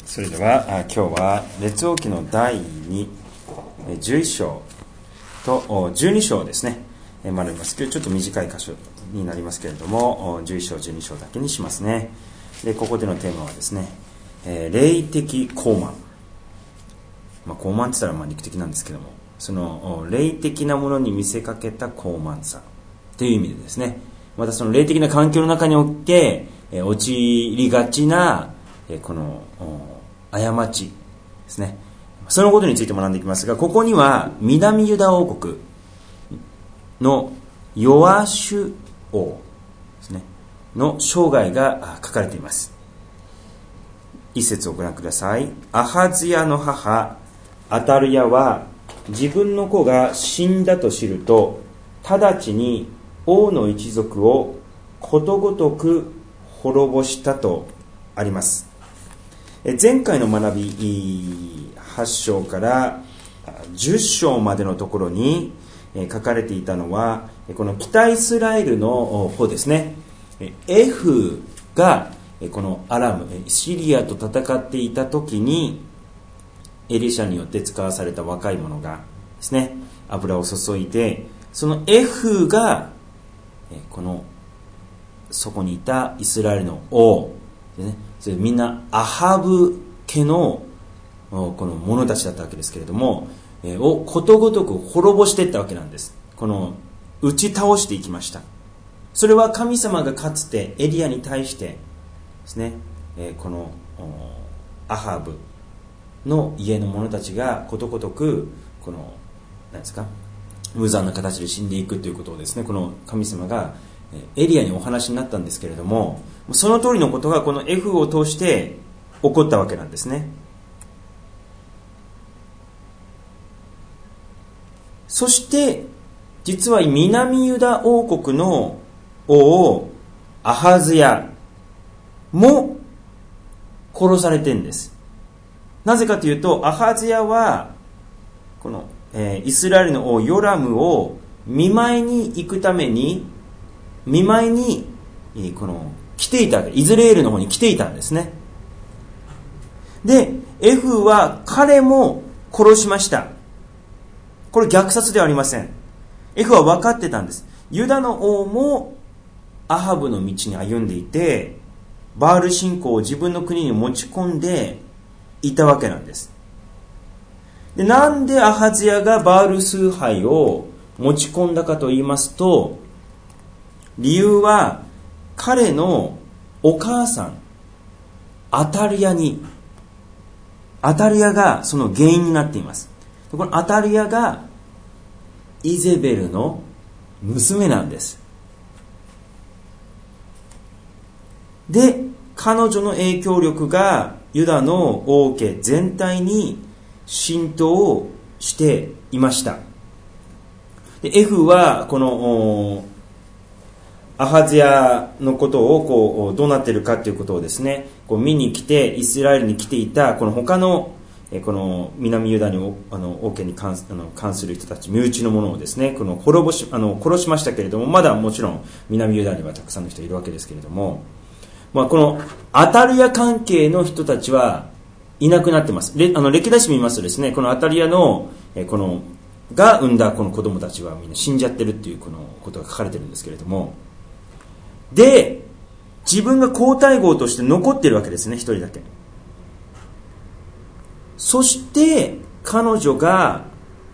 それでは今日は列王記の第11章と12章ですね学びます。今日ちょっと短い箇所になりますけれども、11章12章だけにしますね。でここでのテーマはですね、霊的傲慢、傲慢って言ったら肉的なんですけども、その霊的なものに見せかけた傲慢さという意味でですね、またその霊的な環境の中において陥りがちなこの過ちですね、そのことについて学んでいきますが、ここには南ユダ王国のヨアシュ王ですねの生涯が書かれています。一節をご覧ください。アハズヤの母アタルヤは自分の子が死んだと知ると、直ちに王の一族をことごとく滅ぼしたとあります。前回の学び8章から10章までのところに書かれていたのは、この北イスラエルの方ですね、エフがこのアラムシリアと戦っていた時にエリシャによって使わされた若い者がですね、油を注いで、そのエフがそこにいたイスラエルの王でね、それみんなアハブ家のこの者たちだったわけですけれども、をことごとく滅ぼしていったわけなんです。打ち倒していきました。それは神様がかつてエリアに対してですね、このアハブの家の者たちがことごとく無残な形で死んでいくということをですね、この神様がエリアにお話になったんですけれども、その通りのことがこのエフを通して起こったわけなんですね。そして実は南ユダ王国の王アハズヤも殺されてるんです。なぜかというと、アハズヤはこの、イスラエルの王ヨラムを見舞いに行くために来ていたわけ、イスラエルの方に来ていたんですね。でエフは彼も殺しました。これ虐殺ではありません。エフは分かってたんです。ユダの王もアハブの道に歩んでいて、バール信仰を自分の国に持ち込んでいたわけなんです。でなんでアハズヤがバール崇拝を持ち込んだかと言いますと、理由は彼のお母さんアタリヤがその原因になっています。このアタリヤがイゼベルの娘なんです。で彼女の影響力がユダの王家全体に浸透していました。でエフはこのアハズヤのことをどうなっているかということをですね、見に来て、イスラエルに来ていたこの他のこの南ユダに王家に関する人たち、身内の者をですね、殺しましたけれども、まだもちろん南ユダにはたくさんの人いるわけですけれども、このアタリヤ関係の人たちはいなくなっています。歴代史見ますとですね、このアタリヤのが産んだこの子供たちはみんな死んじゃってるっていうことが書かれてるんですけれども、で自分が皇太后として残っているわけですね、一人だけ。そして彼女が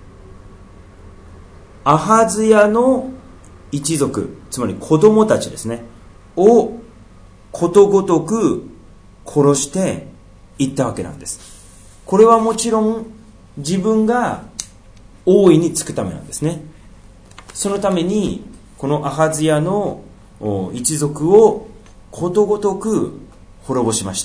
アハズヤの一族、つまり子供たちですねをことごとく殺していったわけなんです。これはもちろん自分が王位につくためなんですね。そのためにこのアハズヤの一族をことごとく滅ぼしました。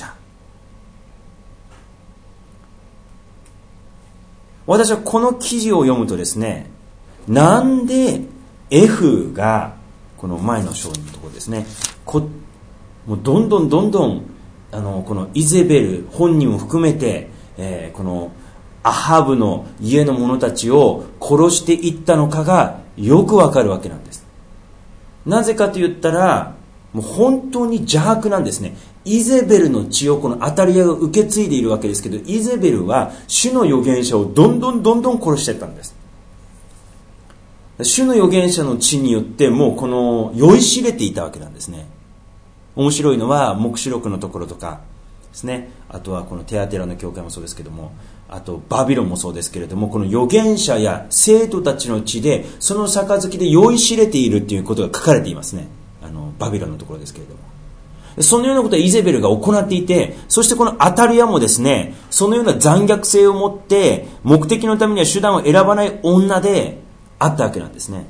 私はこの記事を読むとですね、なんでエフがこの前の章のところですね、もうどんどんこのイゼベル本人を含めて、このアハブの家の者たちを殺していったのかがよくわかるわけなんです。なぜかと言ったら、もう本当に邪悪なんですね。 イゼベルの血をこのアタリアが受け継いでいるわけですけど、イゼベルは主の預言者をどんどん殺していったんです。主の預言者の血によってもうこの酔いしれていたわけなんですね。面白いのは黙示録のところとかですね、あとはこのテアテラの教会もそうですけども、あとバビロンもそうですけれども、この預言者や生徒たちの血でその杯で酔いしれているということが書かれていますね。バビロンのところですけれども、そのようなことはイゼベルが行っていて、そしてこのアタリアもですね、そのような残虐性を持って目的のためには手段を選ばない女であったわけなんですね。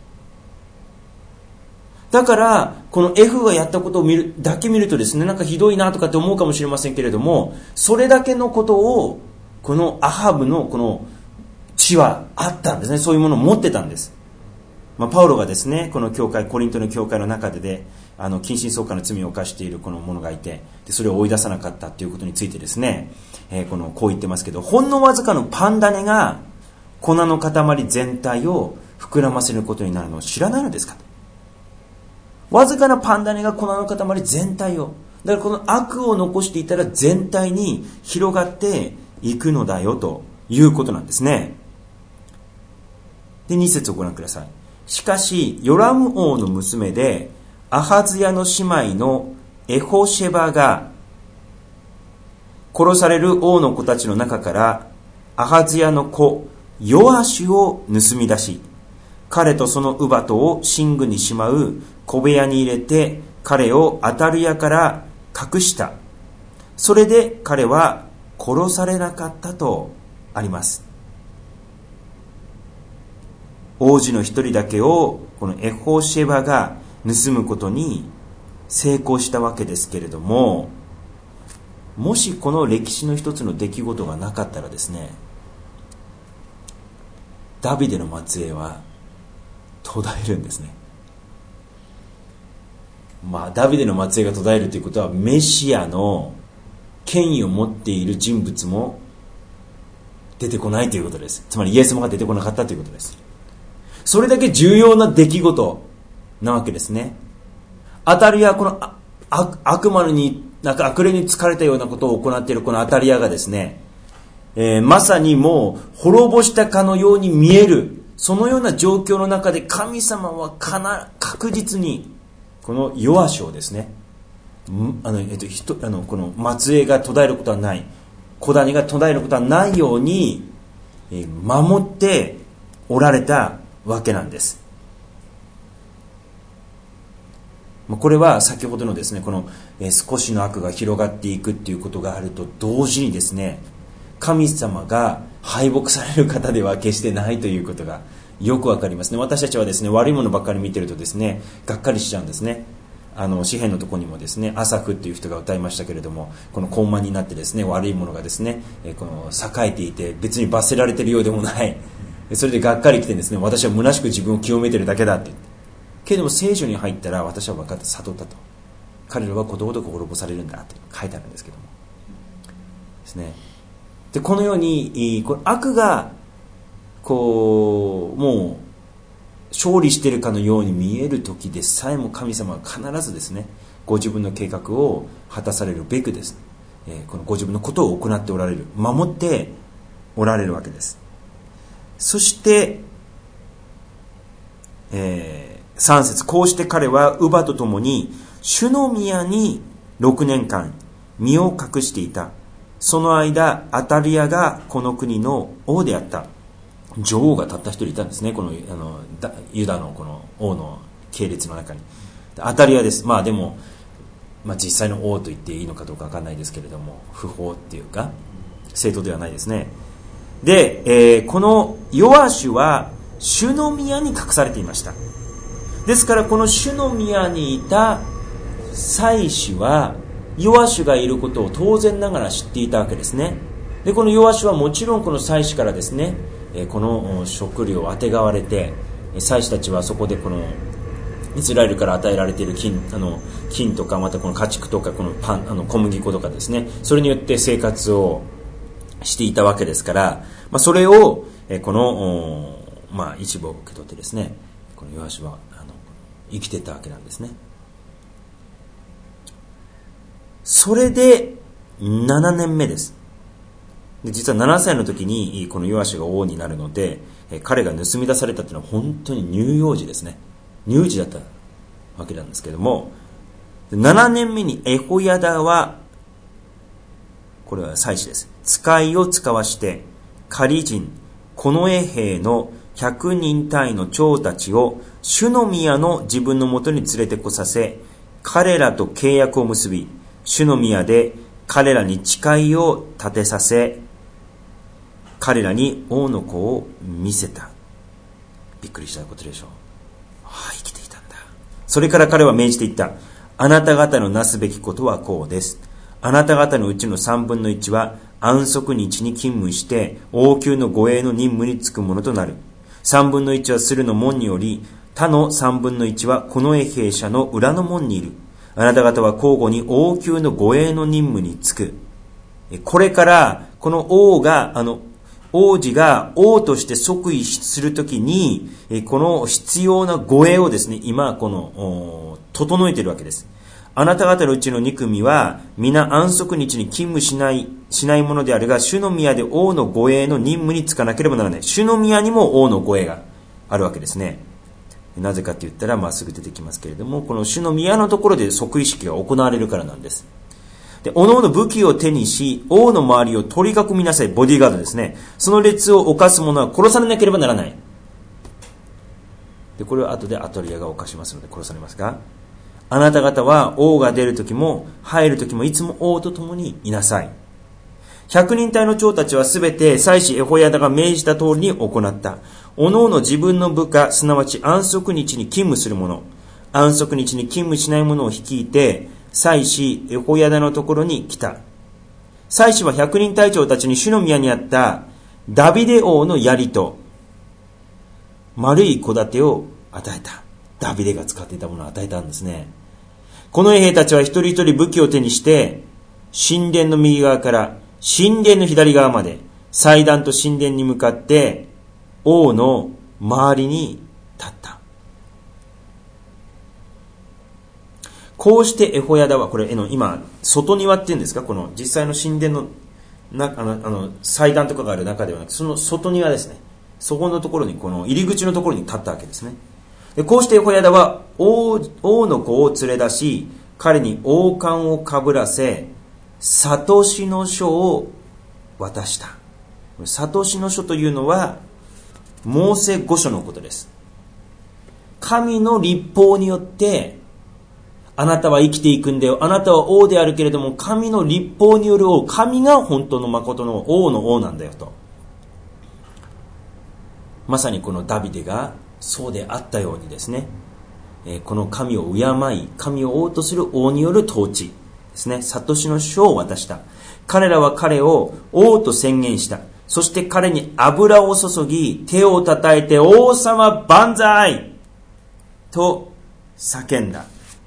だからこの F がやったことを見るとですね、なんかひどいなとかって思うかもしれませんけれども、それだけのことをこのアハブのこの血はあったんですね。そういうものを持ってたんです。パウロがですね、この教会、コリントの教会の中で近親相関の罪を犯しているこの者がいて、でそれを追い出さなかったということについてですね、こう言ってますけど、ほんのわずかのパン種が粉の塊全体を膨らませることになるのを知らないのですか。わずかなパン種が粉の塊全体を、だからこの悪を残していたら全体に広がっていくのだよということなんですね。で、2節をご覧ください。しかしヨラム王の娘でアハズヤの姉妹のエホシェバが殺される王の子たちの中からアハズヤの子ヨアシュを盗み出し、彼とその乳母を寝具にしまう小部屋に入れて彼をアタリアから隠した。それで彼は殺されなかったとあります。王子の一人だけをこのエホシェバが盗むことに成功したわけですけれども、もしこの歴史の一つの出来事がなかったらですね、ダビデの末裔は途絶えるんですね。ダビデの末裔が途絶えるということは、メシアの権威を持っている人物も出てこないということです。つまりイエス様が出てこなかったということです。それだけ重要な出来事なわけですね。アタリア、この悪魔に悪霊に疲れたようなことを行っているこのアタリアがですね、まさにもう滅ぼしたかのように見える、そのような状況の中で神様は確実にこのヨアシをですね、この末裔が途絶えることはない、子種が途絶えることはないように守っておられたわけなんです。これは先ほどのですね、この少しの悪が広がっていくっていうことがあると同時にですね、神様が敗北される方では決してないということがよくわかりますね。私たちはですね、悪いものばっかり見てるとですね、がっかりしちゃうんですね。詩篇のところにもですね、アサフっていう人が歌いましたけれども、この高慢になってですね、悪いものがですね、この栄えていて別に罰せられているようでもない、それでがっかり来てですね、私は虚しく自分を清めているだけだって言って、けれども聖書に入ったら私は分かった悟ったと、彼らはことごとく滅ぼされるんだって書いてあるんですけどもですね。でこのようにこの悪がこうもう勝利しているかのように見える時でさえも神様は必ずですね、ご自分の計画を果たされるべくです、このご自分のことを行っておられる、守っておられるわけです。そして、3節、こうして彼は乳母と共に主の宮に6年間身を隠していた。その間アタリアがこの国の王であった。女王がたった一人いたんですね、このユダのこの王の系列の中に。アタリアです。でも、実際の王と言っていいのかどうか分かんないですけれども、不法っていうか正当ではないですね。で、このヨアシュは主の宮に隠されていました。ですからこの主の宮にいた祭司はヨアシュがいることを当然ながら知っていたわけですね。でこのヨアシュはもちろんこの祭司からですね、この食料をあてがわれて、祭司たちはそこでこのイスラエルから与えられている金とか、またこの家畜とかこのパン、小麦粉とかですね、それによって生活をしていたわけですから、それをこの一部を受け取ってですね、このヨアシュは生きていたわけなんですね。 それで7年目です。で、実は7歳の時にこのヨアシュが王になるので、彼が盗み出されたというのは本当に乳幼児ですね。乳児だったわけなんですけども、7年目にエホヤダは、これは祭司です。使いを使わして、仮人、近衛兵の100人単位の長たちを主の宮の自分のもとに連れてこさせ、彼らと契約を結び、主の宮で彼らに誓いを立てさせ、彼らに王の子を見せた。びっくりしたことでしょう。生きていたんだ。それから彼は命じていった。あなた方のなすべきことはこうです。あなた方のうちの3分の1は安息日に勤務して王宮の護衛の任務に就くものとなる。3分の1は駿の門により、他の3分の1は近衛兵舎の裏の門にいる。あなた方は交互に王宮の護衛の任務に就く。これからこの王子が王として即位するときに、この必要な護衛をですね、今整えているわけです。あなた方のうちの2組は皆安息日に勤務しないものであるが、主の宮で王の護衛の任務に就かなければならない。主の宮にも王の護衛があるわけですね。なぜかって言ったら、すぐ出てきますけれども、この主の宮のところで即位式が行われるからなんです。で、おのおの武器を手にし、王の周りを取り囲みなさい。ボディーガードですね。その列を犯す者は殺されなければならない。で、これは後でアトリアが犯しますので殺されますが、あなた方は王が出るときも入るときもいつも王と共にいなさい。100人隊の長たちはすべて祭司エホヤダが命じた通りに行った。おのおの自分の部下、すなわち安息日に勤務する者、安息日に勤務しない者を率いて、祭司エホヤダのところに来た。祭司は100人隊長たちに主の宮にあったダビデ王の槍と丸い小盾を与えた。ダビデが使っていたものを与えたんですね。この兵たちは一人一人武器を手にして、神殿の右側から神殿の左側まで祭壇と神殿に向かって王の周りに立った。こうしてエホヤダは、これ今外庭っていうんですか、この実際の神殿の祭壇とかがある中ではなく、その外庭ですね。そこのところに、この入り口のところに立ったわけですね。で、こうしてエホヤダは王の子を連れ出し、彼に王冠をかぶらせ、諭しの書を渡した。諭しの書というのはモーセ五書のことです。神の律法によってあなたは生きていくんだよ。あなたは王であるけれども、神の律法による王、神が本当の誠の王の王なんだよと。まさにこのダビデがそうであったようにですね、この神を敬い、神を王とする王による統治ですね、諭しの書を渡した。彼らは彼を王と宣言した。そして彼に油を注ぎ、手を叩いて、王様万歳と叫んだ。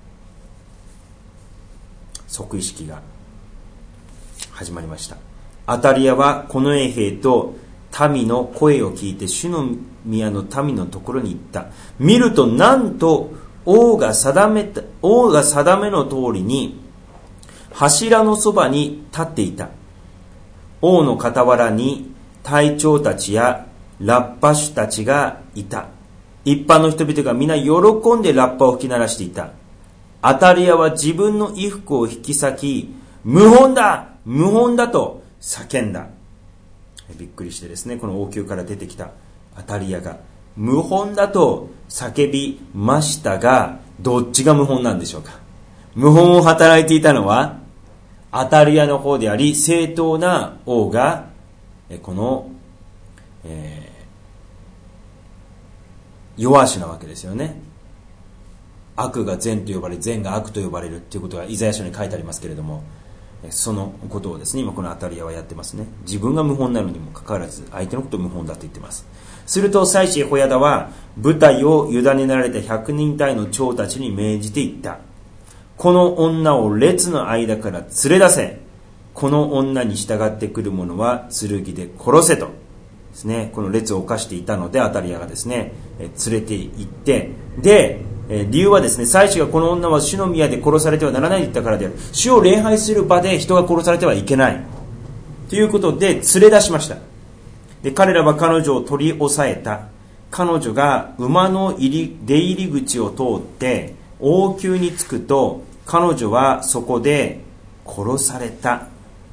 即位式が始まりました。アタリアは近衛兵と民の声を聞いて主の宮の民のところに行った。見るとなんと王が定めの通りに柱のそばに立っていた。王の傍らに隊長たちやラッパ手たちがいた。一般の人々が皆喜んでラッパを吹き鳴らしていた。アタリアは自分の衣服を引き裂き、謀反だ謀反だと叫んだ。びっくりしてですね、この王宮から出てきたアタリアが謀反だと叫びましたが、どっちが謀反なんでしょうか。謀反を働いていたのはアタリアの方であり、正当な王がこの、ヨアシュなわけですよね。悪が善と呼ばれ、善が悪と呼ばれるということがイザヤ書に書いてありますけれども、そのことをですね、今このアタリアはやってますね。自分が謀反なのにもかかわらず相手のことを謀反だと言ってます。すると祭司エホヤダは部隊を委ねられた100人隊の長たちに命じていった。この女を列の間から連れ出せ。この女に従ってくる者は剣で殺せとですね、この列を犯していたのでアタリアがですね連れて行って、で理由はですね、祭司がこの女は主の宮で殺されてはならないと言ったからである。主を礼拝する場で人が殺されてはいけないということで連れ出しました。で、彼らは彼女を取り押さえた。彼女が馬の出入り口を通って王宮に着くと、彼女はそこで殺された。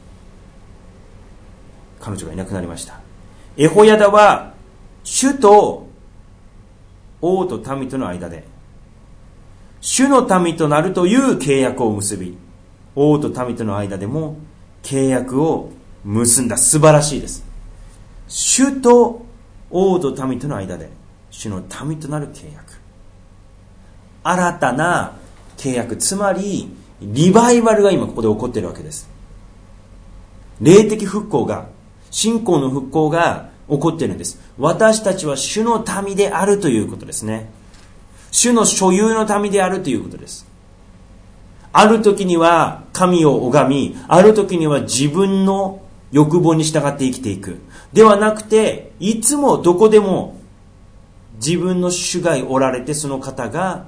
彼女がいなくなりました。エホヤダは主と王と民との間で主の民となるという契約を結び、王と民との間でも契約を結んだ。素晴らしいです。主と王と民との間で主の民となる契約、新たな契約、つまりリバイバルが今ここで起こっているわけです。霊的復興が、信仰の復興が起こっているんです。私たちは主の民であるということですね。主の所有の民であるということです。ある時には神を拝み、ある時には自分の欲望に従って生きていく。ではなくて、いつもどこでも自分の主がおられて、その方が、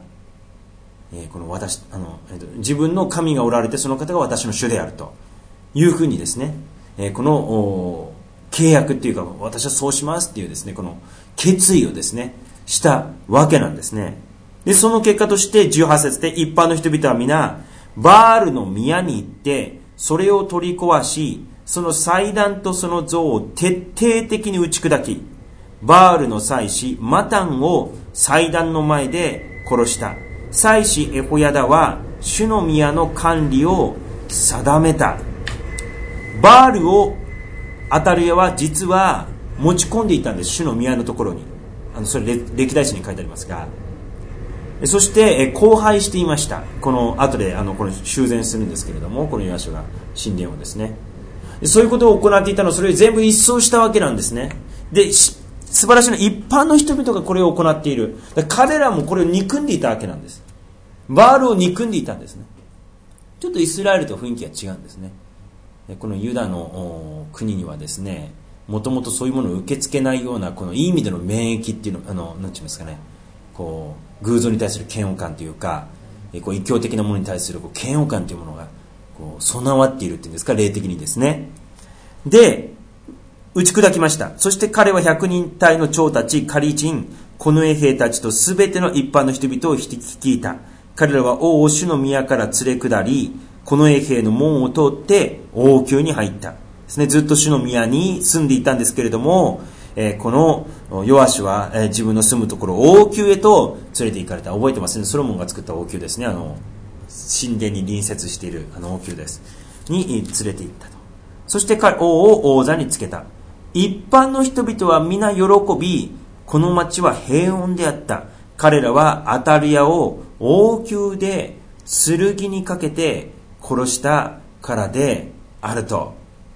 自分の神がおられて、その方が私の主であるというふうにですね、この契約っていうか、私はそうしますっていうですね、この決意をですね、したわけなんですね。で、その結果として18節で、一般の人々は皆バールの宮に行ってそれを取り壊し、その祭壇とその像を徹底的に打ち砕き、バールの祭司マタンを祭壇の前で殺した。祭司エホヤダは主の宮の管理を定めた。バールをアタルヤは実は持ち込んでいたんです、主の宮のところに。それ歴代史に書いてありますが、そして荒廃していました。この後でこれ修繕するんですけれども、このヨアシュが神殿をですね、そういうことを行っていたのを、それを全部一掃したわけなんですね。で、素晴らしいのは一般の人々がこれを行っている。彼らもこれを憎んでいたわけなんです。バールを憎んでいたんですね。ちょっとイスラエルと雰囲気が違うんですね。このユダの国にはですね、もともとそういうものを受け付けないような、このいい意味での免疫っていうの、なんていうんですかね、こう偶像に対する嫌悪感というか、こう異教的なものに対する嫌悪感というものがこう備わっているっていうんですか、霊的にですね。で、打ち砕きました。そして彼は100人隊の長たち、カリ人、コノエ兵たちとすべての一般の人々を率いた。彼らは王を主の宮から連れ下り、コノエ兵の門を通って王宮に入ったですね。ずっと主の宮に住んでいたんですけれども、このヨアシュは、自分の住むところ王宮へと連れて行かれた。覚えてますね。ソロモンが作った王宮ですね。神殿に隣接している王宮ですに連れて行ったと。そして王を王座につけた。一般の人々は皆喜び、この町は平穏であった。彼らはアタリアを王宮で剣にかけて殺したからであると。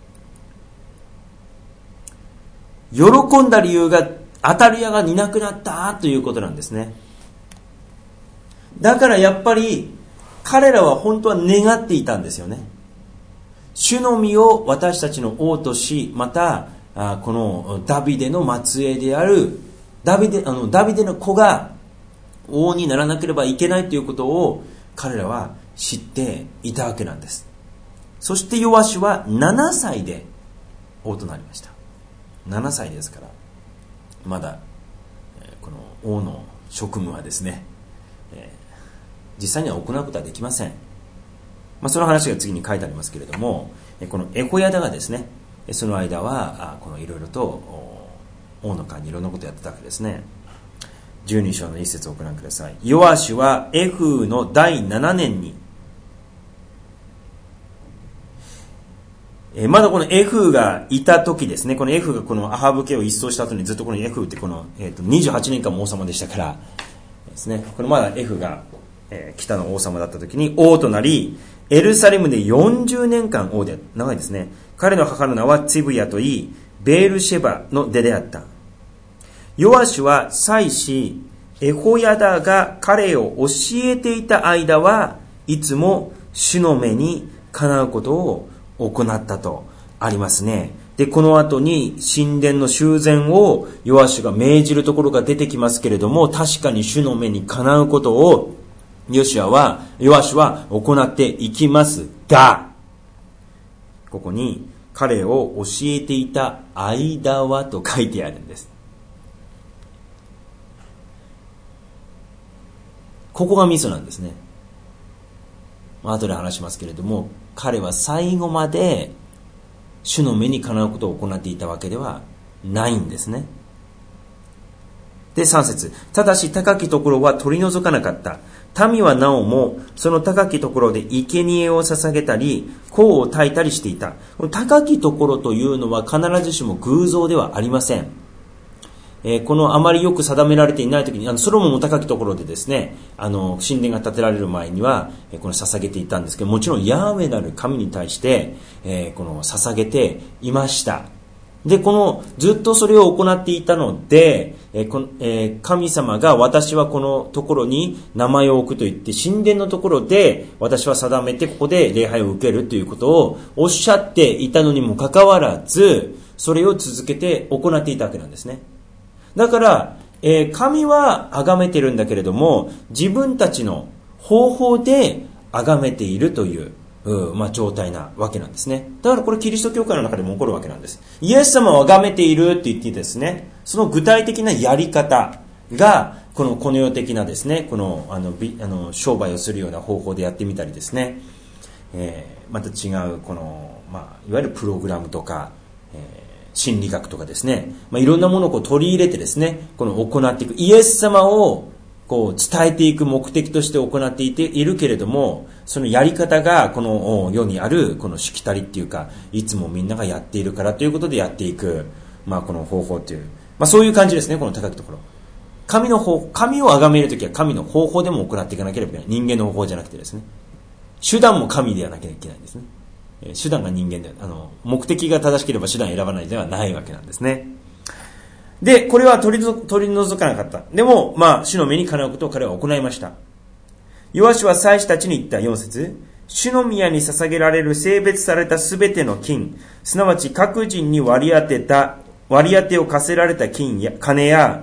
喜んだ理由が、アタリアがいなくなったということなんですね。だからやっぱり彼らは本当は願っていたんですよね。主の御を私たちの王とし、またこのダビデの末裔であるダビデの子が王にならなければいけないということを彼らは知っていたわけなんです。そしてヨアシュは7歳で王となりました。7歳ですから、まだこの王の職務はですね、実際には行うことはできません。その話が次に書いてありますけれども、このエホヤダがですね、その間はこのいろいろと王の間にいろんなことをやってたわけですね。12章の一節をご覧ください。ヨアシュはエフーの第7年に、まだこのエフーがいた時ですね、このエフーがこのアハブ家を一掃した後にずっとこのエフーってこの、28年間も王様でしたからですね、これまだエフーが、北の王様だった時に王となり、エルサレムで40年間王で、長いですね。彼の母の名はツィブヤといい、ベールシェバの出であった。ヨアシュは祭司エホヤダが彼を教えていた間はいつも主の目にかなうことを行ったとありますね。 で、この後に神殿の修繕をヨアシュが命じるところが出てきますけれども、確かに主の目にかなうことをヨアシュは行っていきますが、ここに彼を教えていた間はと書いてあるんです。ここがミソなんですね。後で話しますけれども、彼は最後まで主の目にかなうことを行っていたわけではないんですね。で、3節。ただし高きところは取り除かなかった。民はなおもその高きところで生贄を捧げたり香を焚いたりしていた。高きところというのは必ずしも偶像ではありません。このあまりよく定められていない時に、ソロモンも高きところでですね、神殿が建てられる前には、この捧げていたんですけど、もちろんヤーウェなる神に対して、この捧げていました。で、ずっとそれを行っていたので、神様が私はこのところに名前を置くと言って、神殿のところで私は定めてここで礼拝を受けるということをおっしゃっていたのにもかかわらず、それを続けて行っていたわけなんですね。だから、神は崇めているんだけれども、自分たちの方法で崇めているという、状態なわけなんですね。だからこれキリスト教会の中でも起こるわけなんです。イエス様を崇めているって言ってですね、その具体的なやり方が、この世的なですね、商売をするような方法でやってみたりですね、また違う、いわゆるプログラムとか、心理学とかですね、いろんなものを取り入れてですね、行っていく、イエス様を伝えていく目的として行っているけれども、そのやり方がこの世にあるこのしきたりっていうか、いつもみんながやっているからということでやっていく、この方法という、そういう感じですね。この高きところ、神を崇めるときは神の方法でも行っていかなければいけない。人間の方法じゃなくてですね、手段も神でやらなきゃいけないんですね。手段が人間で、目的が正しければ手段を選ばないではないわけなんですね。で、これは取り除かなかった。でも、主の目にかなうことを彼は行いました。ヨアシュは祭司たちに言った。4節。主の宮に捧げられる聖別されたすべての金、すなわち各人に割り当てを課せられた金や、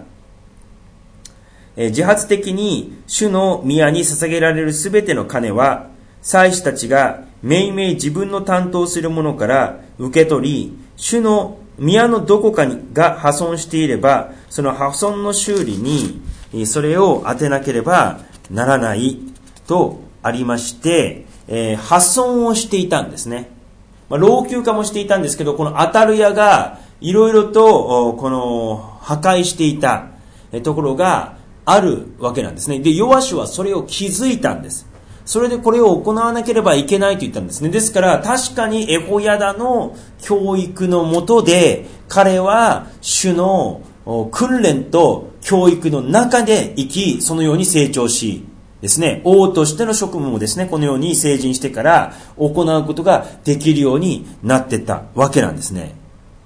自発的に主の宮に捧げられるすべての金は、祭司たちがめいめい自分の担当するものから受け取り、主の宮のどこかが破損していれば、その破損の修理にそれを当てなければならないとありまして、破損をしていたんですね。老朽化もしていたんですけど、このアタルヤがいろいろと破壊していたところがあるわけなんですね。で、ヨアシュはそれを気づいたんです。それでこれを行わなければいけないと言ったんですね。ですから確かにエホヤダの教育のもとで彼は主の訓練と教育の中で生き、そのように成長しですね、王としての職務もですね、このように成人してから行うことができるようになっていったわけなんですね。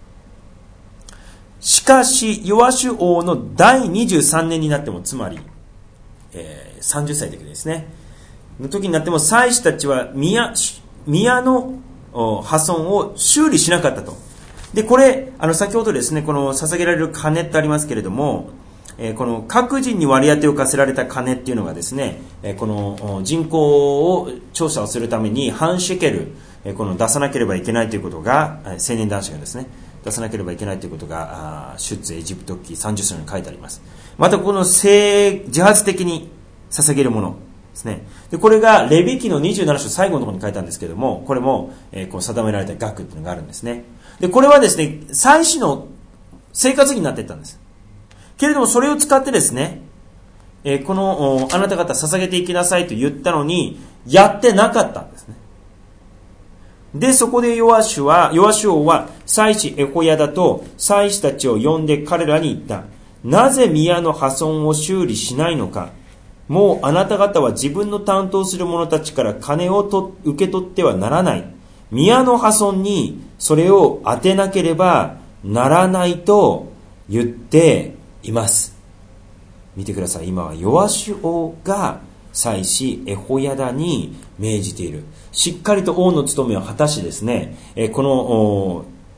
しかしヨアシュ王の第23年になっても、つまり、30歳の時ですねの時になっても、祭司たちは宮の破損を修理しなかったと。で、これ先ほどですね、この捧げられる金ってありますけれども、この各人に割り当てを課せられた金っていうのがですね、この人口を調査をするために半シェケル出さなければいけないということが、青年男子がですね出さなければいけないということが出エジプト記30章に書いてあります。またこの自発的に捧げるものですね。で、これがレビ記の27章最後のところに書いたんですけれども、これも、こう定められた額っていうのがあるんですね。で、これはですね、祭司の生活費になっていったんです。けれどもそれを使ってですね、あなた方捧げていきなさいと言ったのにやってなかったんですね。で、そこでヨアシュ王は祭司エホヤダと祭司たちを呼んで彼らに言った。なぜ宮の破損を修理しないのか。もうあなた方は自分の担当する者たちから金を受け取ってはならない。宮の破損にそれを当てなければならないと言っています。見てください。今はヨアシュ王が祭司エホヤダに命じている。しっかりと王の務めを果たしですね、この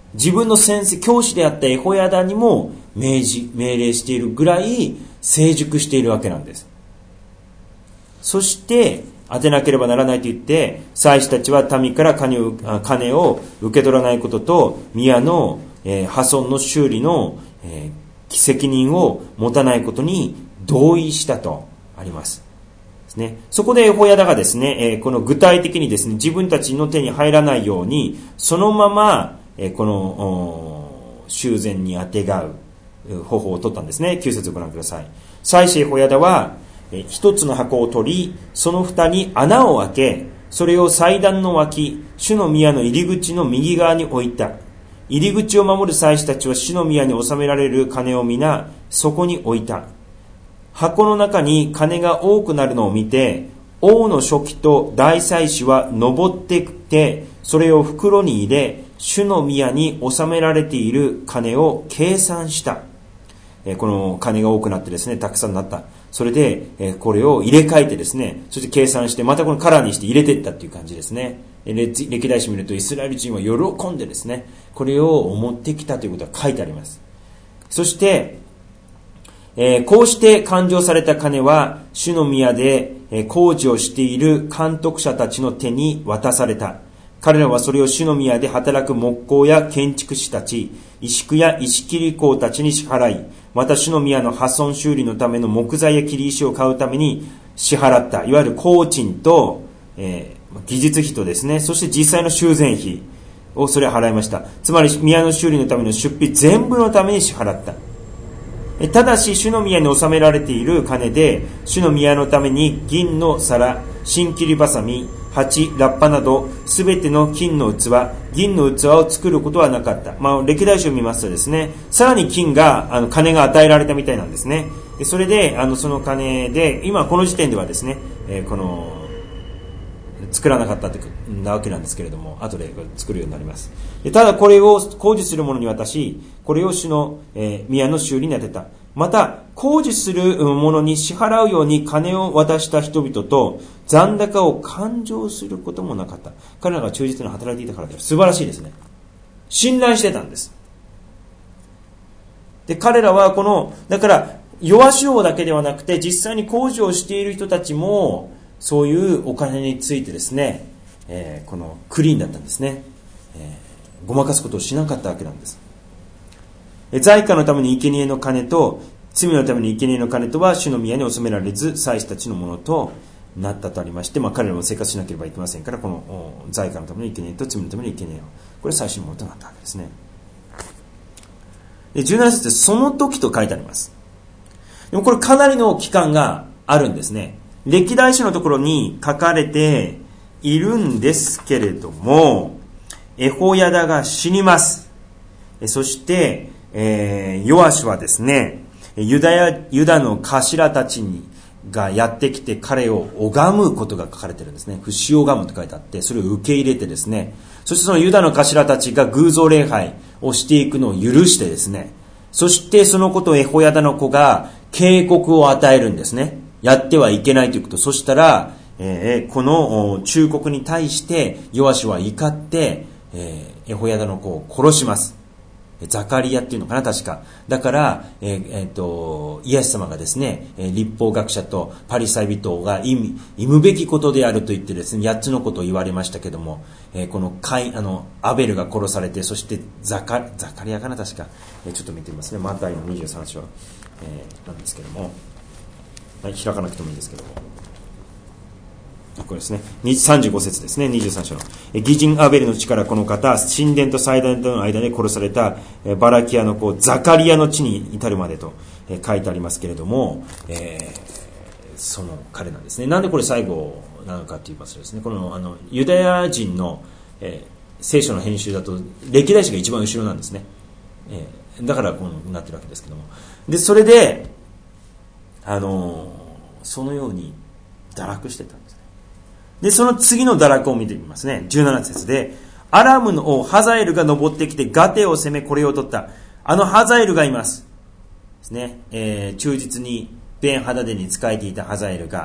自分の先生、教師であったエホヤダにも命令しているぐらい成熟しているわけなんです。そして当てなければならないと言って、祭司たちは民から金を受け取らないことと、宮の破損の修理の責任を持たないことに同意したとあります。そこでエホヤダがですね、この具体的にですね、自分たちの手に入らないように、そのままこの修繕にあてがう方法を取ったんですね。9節をご覧ください。祭司エホヤダは一つの箱を取り、その蓋に穴を開け、それを祭壇の脇、主の宮の入り口の右側に置いた。入り口を守る祭司たちは主の宮に収められる金を皆そこに置いた。箱の中に金が多くなるのを見て、王の書記と大祭司は登ってきて、それを袋に入れ、主の宮に収められている金を計算した。この金が多くなってですね、たくさんなった。それでこれを入れ替えてですね、そして計算してまたこのカラーにして入れていったっていう感じですね。歴代史見るとイスラエル人は喜んでですね、これを持ってきたということが書いてあります。そしてこうして勘定された金は主の宮で工事をしている監督者たちの手に渡された。彼らはそれを主の宮で働く木工や建築士たち、石工や石切り工たちに支払い、また主の宮の破損修理のための木材や切り石を買うために支払った。いわゆる工賃と、技術費とですね、そして実際の修繕費をそれを払いました。つまり宮の修理のための出費全部のために支払った。ただし主の宮に収められている金で、主の宮のために銀の皿、新切りばさみ、鉢、ラッパなどすべての金の器、銀の器を作ることはなかった。歴代史を見ますとですね、さらに金が与えられたみたいなんですね。それでその金で今この時点ではですね、作らなかったってなわけなんですけれども、後で作るようになります。ただこれを工事する者に渡し、これを主の宮の修理に当てた。また工事する者に支払うように金を渡した人々と残高を勘定することもなかった。彼らが忠実に働いていたからです。素晴らしいですね。信頼してたんです。で、彼らはだからヨアシ王だけではなくて、実際に工事をしている人たちもそういうお金についてですね、このクリーンだったんですね。ごまかすことをしなかったわけなんです。財貨のために生贄の金と罪のために生贄の金とは主の宮に収められず、祭司たちのものとなったとありまして、彼らも生活しなければいけませんから、この財貨のための生贄と罪のための生贄を、これ最初のものとなったわけですね。で、17節でその時と書いてあります。でもこれかなりの期間があるんですね。歴代史のところに書かれているんですけれども、エホヤダが死にます。そしてヨアシはですね、ユダの頭たちがやってきて彼を拝むことが書かれているんですね。不死拝むと書いてあって、それを受け入れてですね、そしてそのユダの頭たちが偶像礼拝をしていくのを許してですね、そしてそのことをエホヤダの子が警告を与えるんですね。やってはいけないということ。そしたら、この忠告に対してヨアシは怒って、エホヤダの子を殺します。ザカリアっていうのかな、確か。だから、イエス様がですね、律法学者とパリサイ人が忌むべきことであると言ってですね、8つのことを言われましたけども、このアベルが殺されて、そしてザカリアかな、確か。ちょっと見てみますね。マタイの23章、なんですけども、はい、開かなくてもいいんですけども。これですね。35節ですね。23章の。義人アベルの地からこの方、神殿と祭壇との間で殺されたバラキアの子、ザカリアの地に至るまでと書いてありますけれども、その彼なんですね。なんでこれ最後なのかと言いますとですね、このユダヤ人の、聖書の編集だと歴代史が一番後ろなんですね。だからこうなってるわけですけども。で、それで、そのように堕落してたんですね。で、その次の堕落を見てみますね。17節で、アラムの王ハザエルが登ってきてガテを攻めこれを取った。ハザエルがいます。ですね。忠実にベンハダデに仕えていたハザエルが、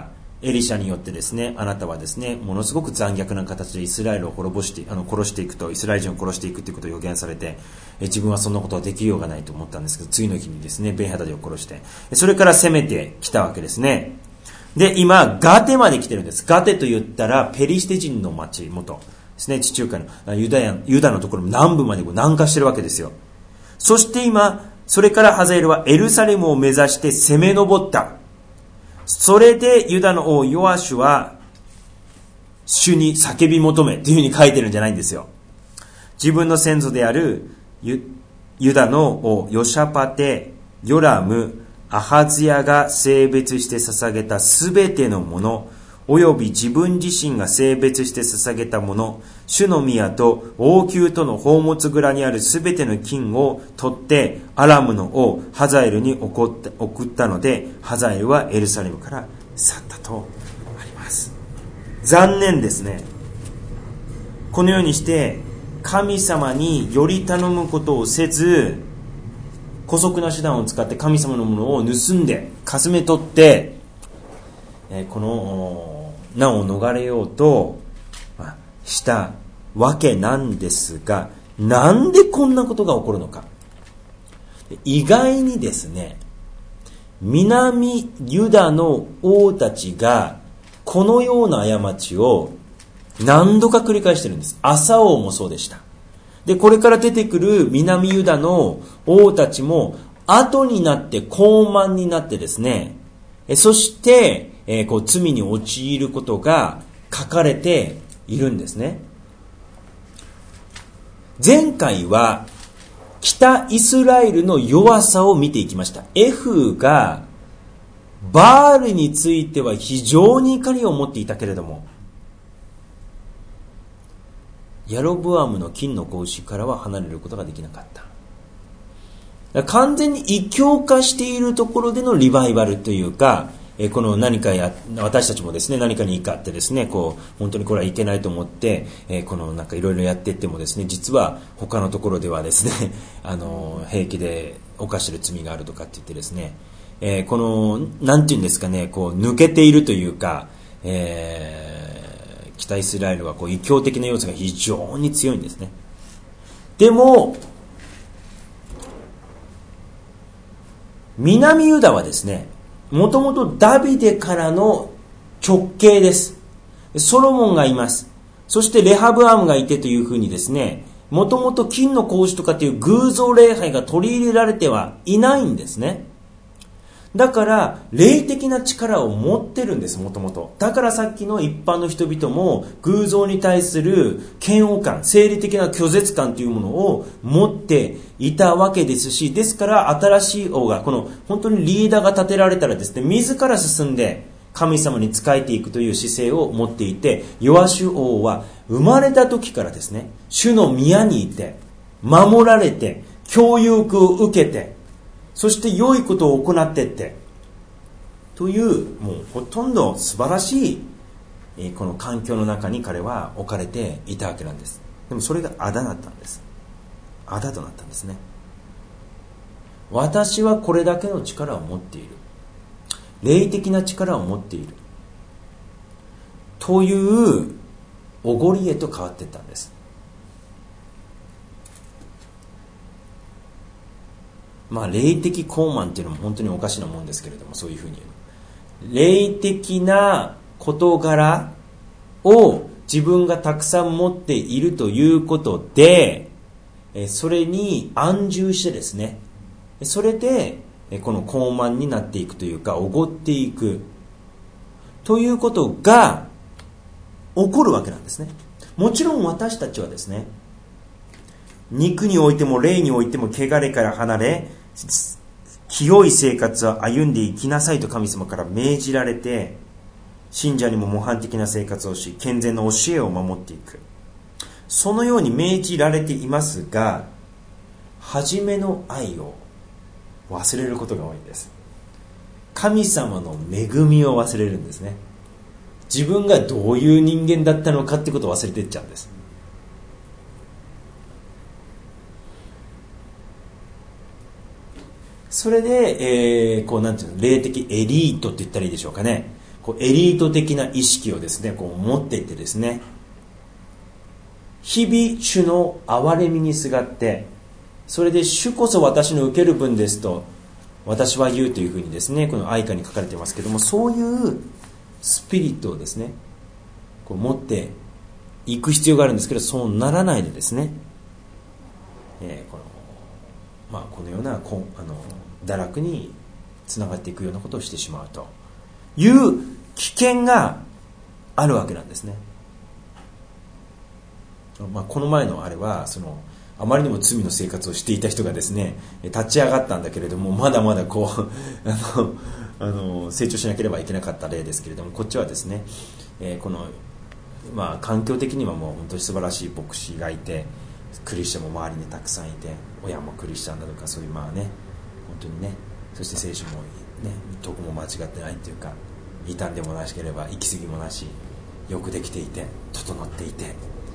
エリシャによってですね、あなたはですね、ものすごく残虐な形でイスラエルを殺していくと、イスラエル人を殺していくということを予言されて、自分はそんなことはできようがないと思ったんですけど、次の日にですね、ベンハダデを殺して、それから攻めてきたわけですね。で、今、ガテまで来てるんです。ガテと言ったら、ペリシテ人の町、元ですね、地中海のユダのところ南部まで南下してるわけですよ。そして今、それからハザエルはエルサレムを目指して攻め上った。それでユダの王ヨアシュは主に叫び求めっていうふうに書いてるんじゃないんですよ。自分の先祖であるユダの王ヨシャパテ、ヨラム、アハズヤが性別して捧げたすべてのもの、および自分自身が性別して捧げたもの、主の宮と王宮との宝物蔵にあるすべての金を取ってアラムの王ハザエルに送ったので、ハザエルはエルサレムから去ったとあります。残念ですね。このようにして神様により頼むことをせず、姑息な手段を使って神様のものを盗んでかすめ取って、この難を逃れようとしたわけなんですが、なんでこんなことが起こるのか。意外にですね、南ユダの王たちがこのような過ちを何度か繰り返してるんです。アサ王もそうでした。で、これから出てくる南ユダの王たちも後になって高慢になってですね、そして罪に陥ることが書かれているんですね。前回は北イスラエルの弱さを見ていきました。エフがバールについては非常に怒りを持っていたけれども、ヤロブアムの金の子牛からは離れることができなかった。完全に異教化しているところでのリバイバルというか、この私たちもですね、何かに怒ってですね、本当にこれはいけないと思って、このいろいろやっていってもですね、実は他のところではですね、平気で犯している罪があるとかって言ってですね、なんていうんですかね、抜けているというか、北イスラエルは異教的な要素が非常に強いんですね。でも南ユダはですね、もともとダビデからの直系です。ソロモンがいます。そしてレハブアムがいてというふうにですね、もともと金の格子とかっていう偶像礼拝が取り入れられてはいないんですね。だから霊的な力を持ってるんです、もともと。だからさっきの一般の人々も偶像に対する嫌悪感、生理的な拒絶感というものを持っていたわけですし、ですから新しい王が、本当にリーダーが立てられたらですね、自ら進んで神様に仕えていくという姿勢を持っていて、ヨアシュ王は生まれた時からですね、主の宮にいて守られて教育を受けて、そして良いことを行っていってという、もうほとんど素晴らしいこの環境の中に彼は置かれていたわけなんです。でもそれがあだだったんです。あだとなったんですね。私はこれだけの力を持っている、霊的な力を持っているというおごりへと変わっていったんです。霊的高慢っていうのも本当におかしなもんですけれども、そういうふうに言うの、霊的な事柄を自分がたくさん持っているということで、それに安住してですね、それでこの高慢になっていくというか、おごっていくということが起こるわけなんですね。もちろん私たちはですね、肉においても霊においても汚れから離れ、清い生活を歩んでいきなさいと神様から命じられて、信者にも模範的な生活をし、健全な教えを守っていく、そのように命じられていますが、初めの愛を忘れることが多いんです。神様の恵みを忘れるんですね。自分がどういう人間だったのかってことを忘れていっちゃうんです。それで、なんていうの、霊的エリートって言ったらいいでしょうかね。 こうエリート的な意識をですねこう持っていってですね、日々主の憐れみにすがって、それで主こそ私の受ける分ですと私は言うというふうにですね、この愛歌に書かれていますけども、そういうスピリットをですねこう持っていく必要があるんですけど、そうならないでですね、このような堕落につながっていくようなことをしてしまうという危険があるわけなんですね。この前のあれはあまりにも罪の生活をしていた人がですね立ち上がったんだけれども、まだまだこう成長しなければいけなかった例ですけれども、こっちはですね、環境的にはもう本当に素晴らしい牧師がいて、クリスチャンも周りにたくさんいて、親もクリスチャンだとか、そういう本当にね、そして聖書もねどこも間違ってないというか、傷んでもなければ行き過ぎもなし、よくできていて整っていて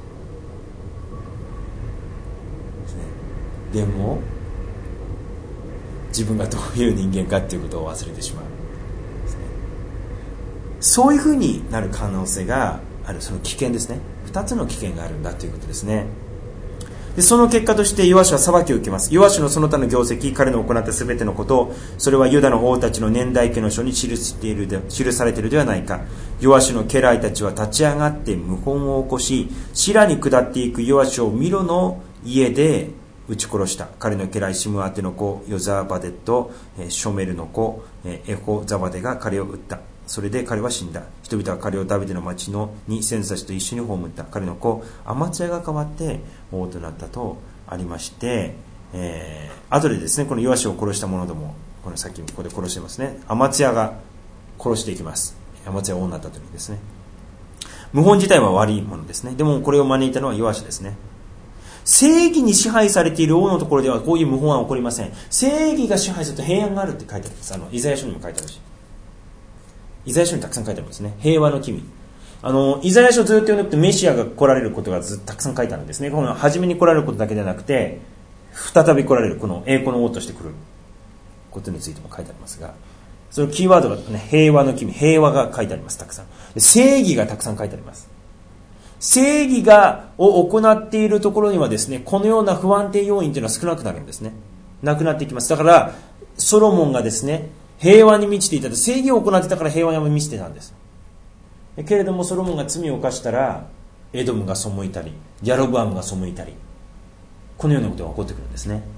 ですね。でも自分がどういう人間かっていうことを忘れてしまうですね。そういうふうになる可能性がある、その危険ですね。2つの危険があるんだということですね。でその結果としてヨアシは裁きを受けます。ヨアシのその他の業績、彼の行ったすべてのこと、それはユダの王たちの年代記の書に記されているではないか。ヨアシの家来たちは立ち上がって謀反を起こし、シラに下っていくヨアシをミロの家で撃ち殺した。彼の家来シムアテの子ヨザバデとショメルの子エホザバデが彼を撃った。それで彼は死んだ。人々は彼をダビデの町に戦士たちと一緒に葬った。彼の子アマツヤが代わって王となったとありまして、後でですね、このヨアシを殺した者ども、このさっきここで殺してますね、アマツヤが殺していきます。アマツヤが王になった時にですね、謀反自体は悪いものですね。でもこれを招いたのはヨアシですね。正義に支配されている王のところではこういう謀反は起こりません。正義が支配すると平安があるって書いてあります。イザヤ書にも書いてあるし、イザヤ書にたくさん書いてあるんですね。平和の君。イザヤ書ずっと読んでいくとメシアが来られることがたくさん書いてあるんですね。この初めに来られることだけではなくて、再び来られるこの栄光の王として来ることについても書いてありますが、そのキーワードがね、平和の君、平和が書いてあります。たくさん。正義がたくさん書いてあります。正義を行っているところにはですね、このような不安定要因というのは少なくなるんですね。なくなっていきます。だからソロモンがですね、平和に満ちていた、正義を行っていたから平和に満ちていたんです。けれどもソロモンが罪を犯したら、エドムが背いたり、ヤロブアムが背いたり、このようなことが起こってくるんですね。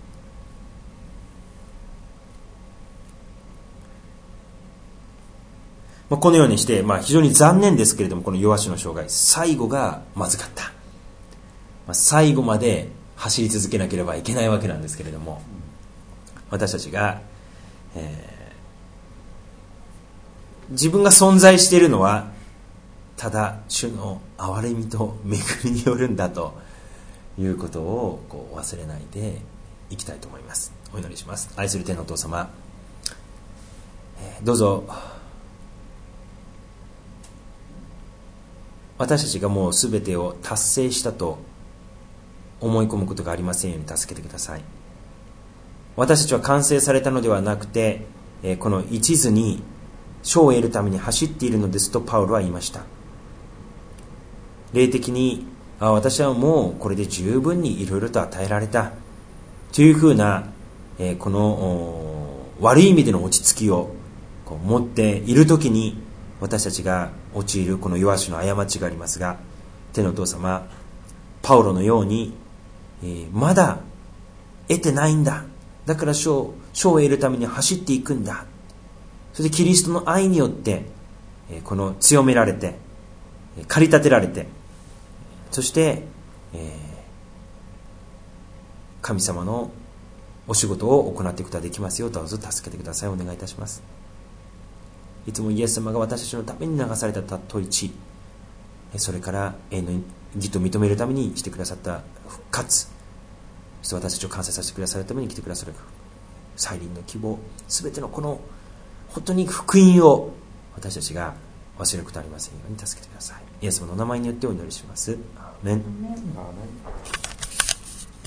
このようにして、非常に残念ですけれども、このヨアシの生涯、最後がまずかった。最後まで走り続けなければいけないわけなんですけれども、私たちが、自分が存在しているのはただ主の憐れみと恵みによるんだということを忘れないでいきたいと思います。お祈りします。愛する天のお父様、どうぞ私たちがもう全てを達成したと思い込むことがありませんように助けてください。私たちは完成されたのではなくて、この一途に賞を得るために走っているのですとパウロは言いました。霊的に私はもうこれで十分にいろいろと与えられたというふうな、この悪い意味での落ち着きを持っているときに私たちが陥るこのヨアシの過ちがありますが、天のお父様、パウロのように、まだ得てないんだ、だから賞を得るために走っていくんだ、そしてキリストの愛によってこの強められて駆り立てられて、そして神様のお仕事を行っていくことができますようどうぞ助けてください。お願いいたします。いつもイエス様が私たちのために流された尊い血、それから永遠の義と認めるためにしてくださった復活、そして私たちを完成させてくださるために来てくださる再臨の希望、すべてのこの本当に福音を私たちが忘れることありませんように助けてください。イエス様のお名前によってお祈りします。アーメン。